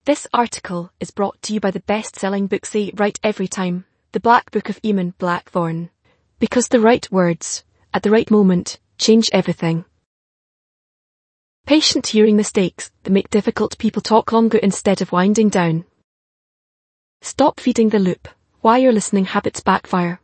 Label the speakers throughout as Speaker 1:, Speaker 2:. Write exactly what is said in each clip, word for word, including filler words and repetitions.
Speaker 1: This article is brought to you by the best-selling book Say It Right Every Time, The Black Book of Eamon Blackthorne. Because the right words, at the right moment, change everything. Patient hearing mistakes that make difficult people talk longer instead of winding down. Stop feeding the loop. Why your listening habits backfire.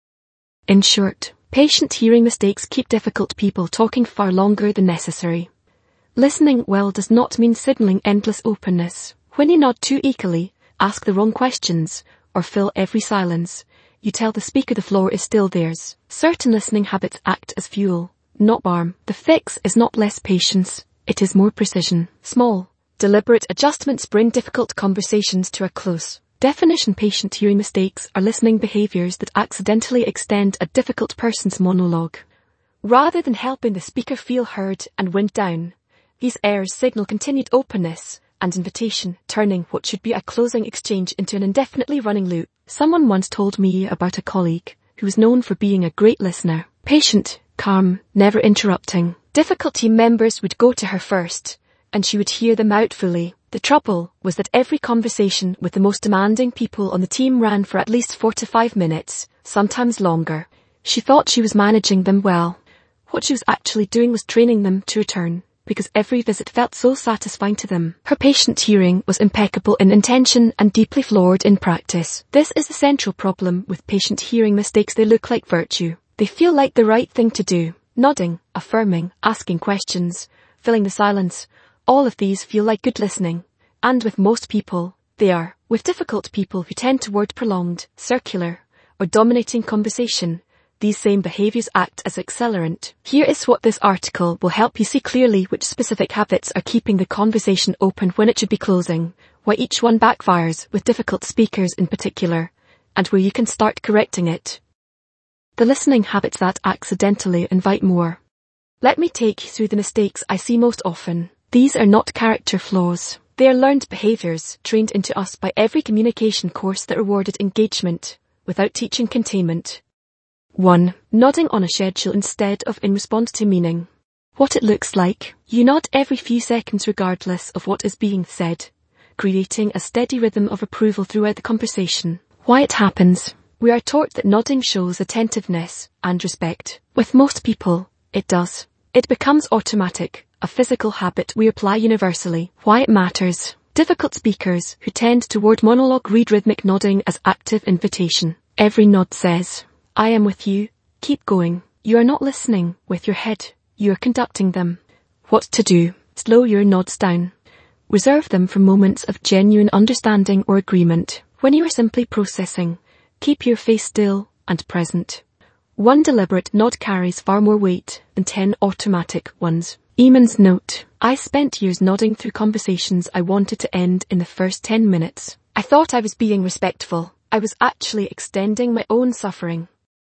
Speaker 1: In short, patient hearing mistakes keep difficult people talking far longer than necessary. Listening well does not mean signaling endless openness. When you nod too eagerly, ask the wrong questions, or fill every silence, you tell the speaker the floor is still theirs. Certain listening habits act as fuel, not harm. The fix is not less patience, it is more precision. Small, deliberate adjustments bring difficult conversations to a close. Definition: patient hearing mistakes are listening behaviors that accidentally extend a difficult person's monologue. Rather than helping the speaker feel heard and wind down, these errors signal continued openness and invitation, turning what should be a closing exchange into an indefinitely running loop. Someone once told me about a colleague who was known for being a great listener. Patient, calm, never interrupting. Difficult team members would go to her first, and she would hear them out fully. The trouble was that every conversation with the most demanding people on the team ran for at least four to five minutes, sometimes longer. She thought she was managing them well. What she was actually doing was training them to return, because every visit felt so satisfying to them. Her patient hearing was impeccable in intention and deeply flawed in practice. This is the central problem with patient hearing mistakes. They look like virtue. They feel like the right thing to do. Nodding, affirming, asking questions, filling the silence. All of these feel like good listening. And with most people, they are. With difficult people who tend toward prolonged, circular, or dominating conversation, these same behaviors act as accelerant. Here is what this article will help you see clearly: which specific habits are keeping the conversation open when it should be closing, why each one backfires with difficult speakers in particular, and where you can start correcting it. The listening habits that accidentally invite more. Let me take you through the mistakes I see most often. These are not character flaws. They are learned behaviors trained into us by every communication course that rewarded engagement without teaching containment. one. Nodding on a schedule instead of in response to meaning. What it looks like. You nod every few seconds regardless of what is being said, creating a steady rhythm of approval throughout the conversation. Why it happens. We are taught that nodding shows attentiveness and respect. With most people, it does. It becomes automatic, a physical habit we apply universally. Why it matters. Difficult speakers who tend toward monologue read rhythmic nodding as active invitation. Every nod says, I am with you, keep going. You are not listening with your head, you are conducting them. What to do. Slow your nods down. Reserve them for moments of genuine understanding or agreement. When you are simply processing, keep your face still and present. One deliberate nod carries far more weight than ten automatic ones. Eamon's note. I spent years nodding through conversations I wanted to end in the first ten minutes. I thought I was being respectful. I was actually extending my own suffering.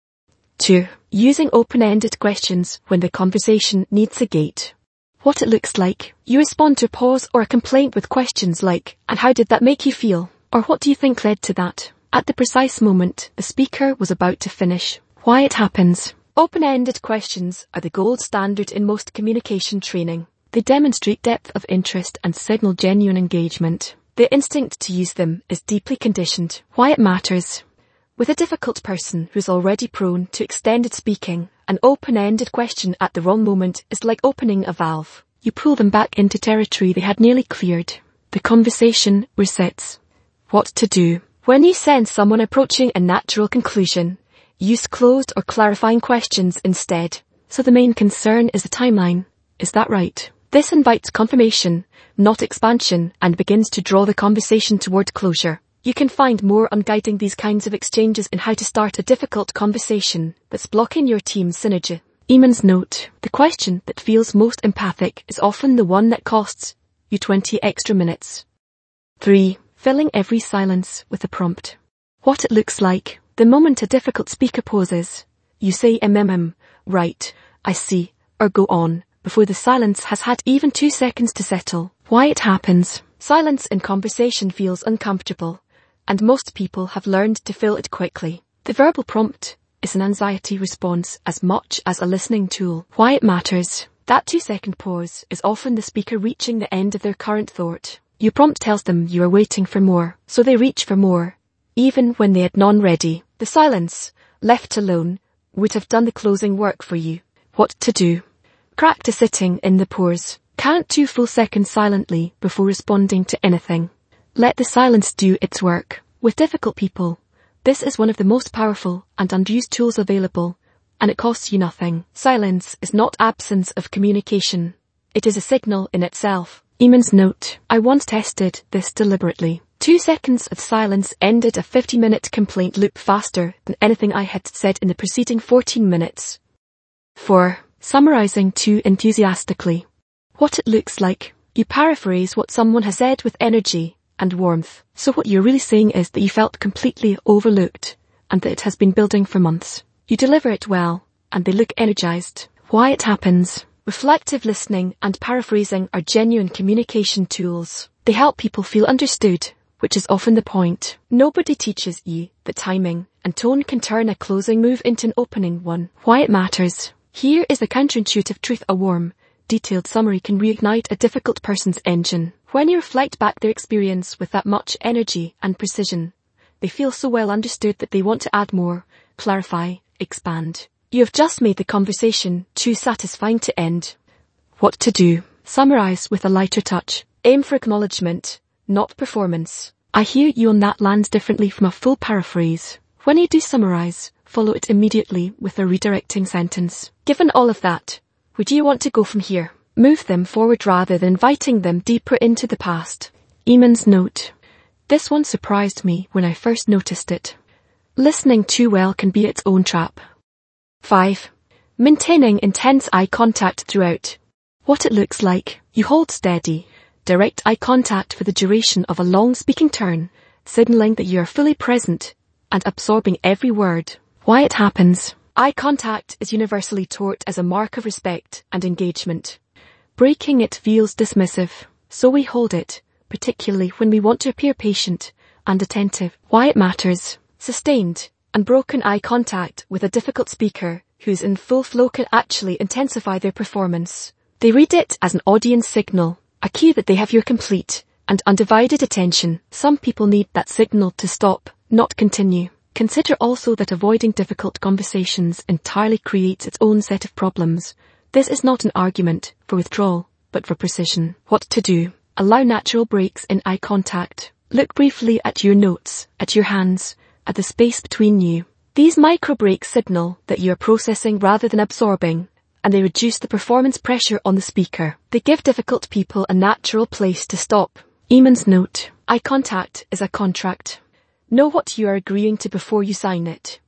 Speaker 1: two. Using open-ended questions when the conversation needs a gate. What it looks like. You respond to a pause or a complaint with questions like, and how did that make you feel? Or what do you think led to that? At the precise moment the speaker was about to finish. Why it happens. Open-ended questions are the gold standard in most communication training. They demonstrate depth of interest and signal genuine engagement. The instinct to use them is deeply conditioned. Why it matters. With a difficult person who's already prone to extended speaking, an open-ended question at the wrong moment is like opening a valve. You pull them back into territory they had nearly cleared. The conversation resets. What to do. When you sense someone approaching a natural conclusion, use closed or clarifying questions instead. So the main concern is the timeline. Is that right? This invites confirmation, not expansion, and begins to draw the conversation toward closure. You can find more on guiding these kinds of exchanges in How to Start a Difficult Conversation That's Blocking Your Team's Synergy. Eamon's note. The question that feels most empathic is often the one that costs you twenty extra minutes. three. Filling every silence with a prompt. What it looks like. The moment a difficult speaker pauses, you say mm, right, I see, or go on, before the silence has had even two seconds to settle. Why it happens. Silence in conversation feels uncomfortable, and most people have learned to fill it quickly. The verbal prompt is an anxiety response as much as a listening tool. Why it matters. That two-second pause is often the speaker reaching the end of their current thought. Your prompt tells them you are waiting for more, so they reach for more, even when they had none ready. The silence, left alone, would have done the closing work for you. What to do? Practice sitting in the pause. Count two full seconds silently before responding to anything. Let the silence do its work. With difficult people, this is one of the most powerful and underused tools available, and it costs you nothing. Silence is not absence of communication. It is a signal in itself. Eamon's note. I once tested this deliberately. Two seconds of silence ended a fifty-minute complaint loop faster than anything I had said in the preceding fourteen minutes. four. Summarizing too enthusiastically. What it looks like. You paraphrase what someone has said with energy and warmth. So what you're really saying is that you felt completely overlooked and that it has been building for months. You deliver it well and they look energized. Why it happens. Reflective listening and paraphrasing are genuine communication tools. They help people feel understood, which is often the point. Nobody teaches you that timing and tone can turn a closing move into an opening one. Why it matters. Here is the counterintuitive truth. A warm, detailed summary can reignite a difficult person's engine. When you reflect back their experience with that much energy and precision, they feel so well understood that they want to add more, clarify, expand. You have just made the conversation too satisfying to end. What to do? Summarize with a lighter touch. Aim for acknowledgement, not performance. I hear you on that lands differently from a full paraphrase. When you do summarize, follow it immediately with a redirecting sentence. Given all of that, where do you want to go from here? Move them forward rather than inviting them deeper into the past. Eamon's note. This one surprised me when I first noticed it. Listening too well can be its own trap. five. Maintaining intense eye contact throughout. What it looks like. You hold steady, direct eye contact for the duration of a long speaking turn, signaling that you are fully present and absorbing every word. Why it happens. Eye contact is universally taught as a mark of respect and engagement. Breaking it feels dismissive, so we hold it, particularly when we want to appear patient and attentive. Why it matters. Sustained, unbroken eye contact with a difficult speaker who is in full flow can actually intensify their performance. They read it as an audience signal, a cue that they have your complete and undivided attention. Some people need that signal to stop, not continue. Consider also that avoiding difficult conversations entirely creates its own set of problems. This is not an argument for withdrawal, but for precision. What to do? Allow natural breaks in eye contact. Look briefly at your notes, at your hands, at the space between you. These micro breaks signal that you are processing rather than absorbing, and they reduce the performance pressure on the speaker. They give difficult people a natural place to stop. Eamon's note. Eye contact is a contract. Know what you are agreeing to before you sign it.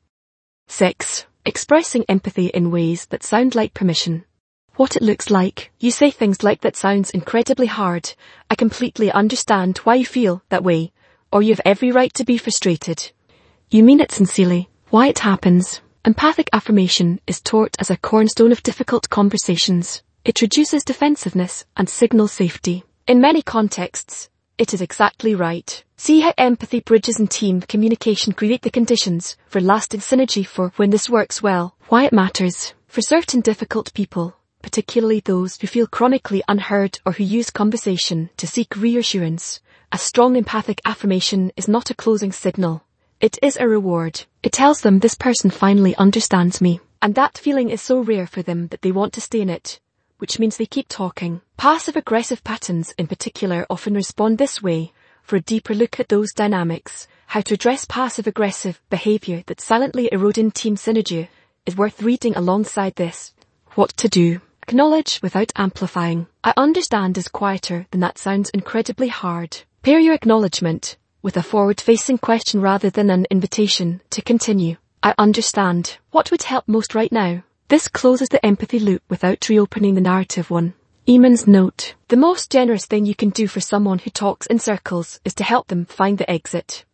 Speaker 1: six. Expressing empathy in ways that sound like permission. What it looks like. You say things like, that sounds incredibly hard. I completely understand why you feel that way. Or you have every right to be frustrated. You mean it sincerely. Why it happens. Empathic affirmation is taught as a cornerstone of difficult conversations. It reduces defensiveness and signals safety. In many contexts, it is exactly right. See how empathy, bridges and team communication create the conditions for lasting synergy for when this works well. Why it matters. For certain difficult people, particularly those who feel chronically unheard or who use conversation to seek reassurance, a strong empathic affirmation is not a closing signal. It is a reward. It tells them this person finally understands me. And that feeling is so rare for them that they want to stay in it, which means they keep talking. Passive-aggressive patterns in particular often respond this way. For a deeper look at those dynamics, how to address passive-aggressive behavior that silently eroding team synergy is worth reading alongside this. What to do. Acknowledge without amplifying. I understand is quieter than that sounds incredibly hard. Pair your acknowledgement with a forward-facing question rather than an invitation to continue. I understand. What would help most right now? This closes the empathy loop without reopening the narrative one. Eamon's note. The most generous thing you can do for someone who talks in circles is to help them find the exit.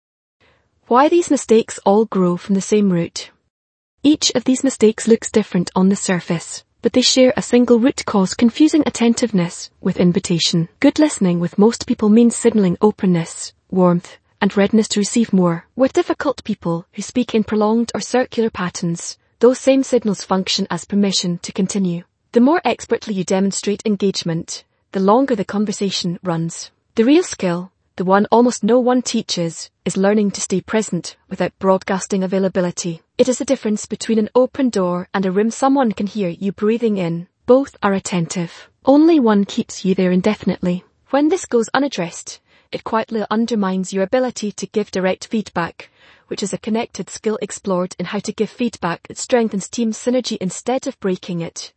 Speaker 1: Why these mistakes all grow from the same root. Each of these mistakes looks different on the surface, but they share a single root cause: confusing attentiveness with invitation. Good listening with most people means signaling openness, warmth, and readiness to receive more. With difficult people who speak in prolonged or circular patterns, those same signals function as permission to continue. The more expertly you demonstrate engagement, the longer the conversation runs. The real skill, the one almost no one teaches, is learning to stay present without broadcasting availability. It is the difference between an open door and a room someone can hear you breathing in. Both are attentive. Only one keeps you there indefinitely. When this goes unaddressed, it quietly undermines your ability to give direct feedback, which is a connected skill explored in how to give feedback that strengthens team synergy instead of breaking it.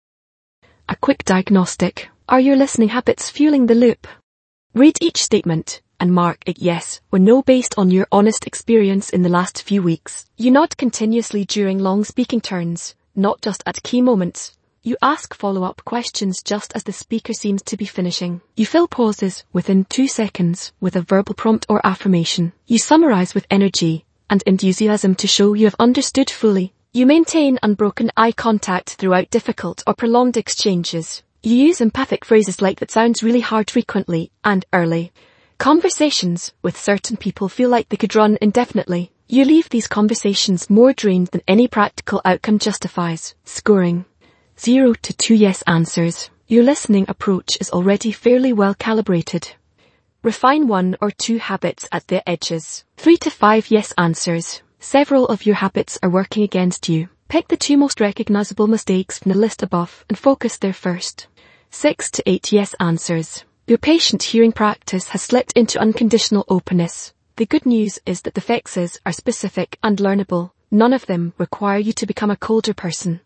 Speaker 1: A quick diagnostic. Are your listening habits fueling the loop? Read each statement and mark it yes or no based on your honest experience in the last few weeks. You nod continuously during long speaking turns, not just at key moments. You ask follow-up questions just as the speaker seems to be finishing. You fill pauses within two seconds with a verbal prompt or affirmation. You summarize with energy and enthusiasm to show you have understood fully. You maintain unbroken eye contact throughout difficult or prolonged exchanges. You use empathic phrases like "that sounds really hard" frequently and early. Conversations with certain people feel like they could run indefinitely. You leave these conversations more drained than any practical outcome justifies. Scoring. Zero to two yes answers. Your listening approach is already fairly well calibrated. Refine one or two habits at their edges. Three to five yes answers. Several of your habits are working against you. Pick the two most recognizable mistakes from the list above and focus there first. Six to eight yes answers. Your patient hearing practice has slipped into unconditional openness. The good news is that the fixes are specific and learnable. None of them require you to become a colder person.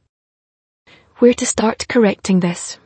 Speaker 1: Where to start correcting this?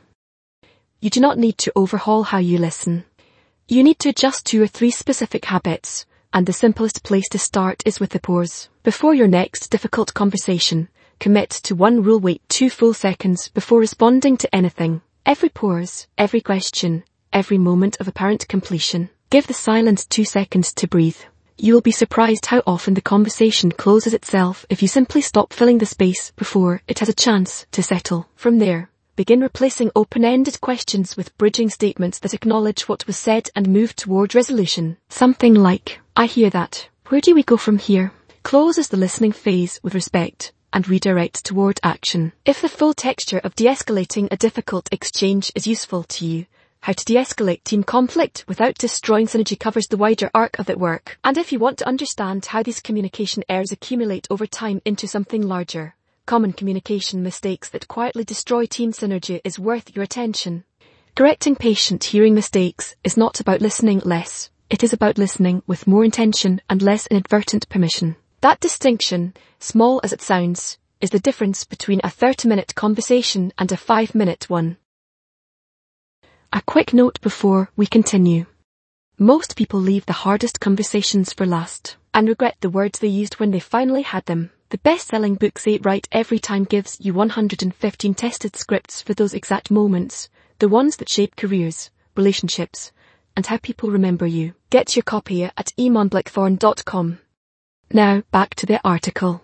Speaker 1: You do not need to overhaul how you listen. You need to adjust two or three specific habits, and the simplest place to start is with the pause. Before your next difficult conversation, commit to one rule: wait two full seconds before responding to anything. Every pause, every question, every moment of apparent completion. Give the silence two seconds to breathe. You will be surprised how often the conversation closes itself if you simply stop filling the space before it has a chance to settle. From there, begin replacing open-ended questions with bridging statements that acknowledge what was said and move toward resolution. Something like, "I hear that. Where do we go from here?" Closes the listening phase with respect and redirects toward action. If the full texture of de-escalating a difficult exchange is useful to you, How to De-Escalate Team Conflict Without Destroying Synergy covers the wider arc of that work. And if you want to understand how these communication errors accumulate over time into something larger, common communication mistakes that quietly destroy team synergy is worth your attention. Correcting patient hearing mistakes is not about listening less. It is about listening with more intention and less inadvertent permission. That distinction, small as it sounds, is the difference between a thirty-minute conversation and a five-minute one. A quick note before we continue. Most people leave the hardest conversations for last and regret the words they used when they finally had them. The best-selling book Say It Right Every Time gives you one hundred fifteen tested scripts for those exact moments, the ones that shape careers, relationships, and how people remember you. Get your copy at eamon blackthorn dot com. Now back to the article.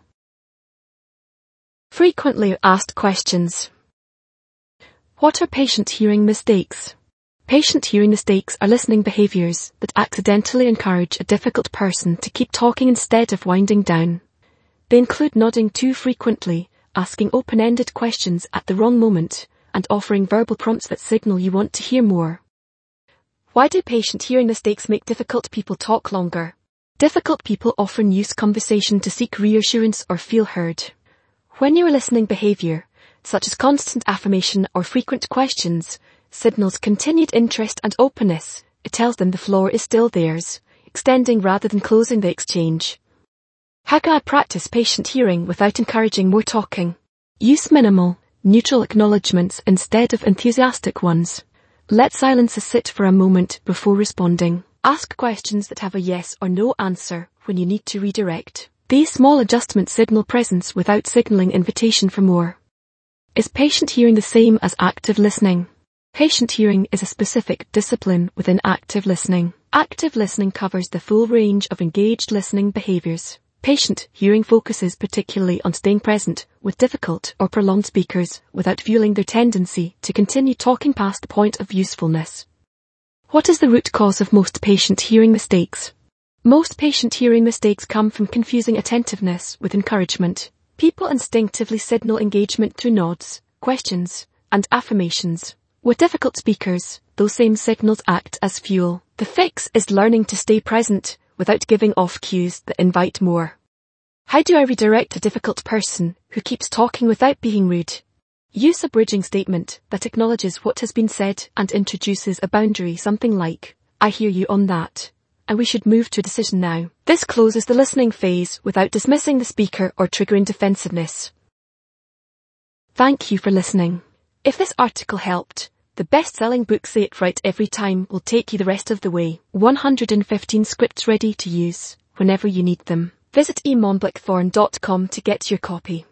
Speaker 1: Frequently asked questions. What are patient hearing mistakes? Patient hearing mistakes are listening behaviors that accidentally encourage a difficult person to keep talking instead of winding down. They include nodding too frequently, asking open-ended questions at the wrong moment, and offering verbal prompts that signal you want to hear more. Why do patient hearing mistakes make difficult people talk longer? Difficult people often use conversation to seek reassurance or feel heard. When your listening behavior, such as constant affirmation or frequent questions, signals continued interest and openness, it tells them the floor is still theirs, extending rather than closing the exchange. How can I practice patient hearing without encouraging more talking? Use minimal, neutral acknowledgements instead of enthusiastic ones. Let silences sit for a moment before responding. Ask questions that have a yes or no answer when you need to redirect. These small adjustments signal presence without signaling invitation for more. Is patient hearing the same as active listening? Patient hearing is a specific discipline within active listening. Active listening covers the full range of engaged listening behaviors. Patient hearing focuses particularly on staying present with difficult or prolonged speakers without fueling their tendency to continue talking past the point of usefulness. What is the root cause of most patient hearing mistakes? Most patient hearing mistakes come from confusing attentiveness with encouragement. People instinctively signal engagement through nods, questions, and affirmations. With difficult speakers, those same signals act as fuel. The fix is learning to stay present without giving off cues that invite more. How do I redirect a difficult person who keeps talking without being rude? Use a bridging statement that acknowledges what has been said and introduces a boundary, something like, I hear you on that, and we should move to a decision now. This closes the listening phase without dismissing the speaker or triggering defensiveness. Thank you for listening. If this article helped, the best-selling book Say It Right Every Time will take you the rest of the way. one hundred fifteen scripts ready to use whenever you need them. Visit e monblickthorn dot com to get your copy.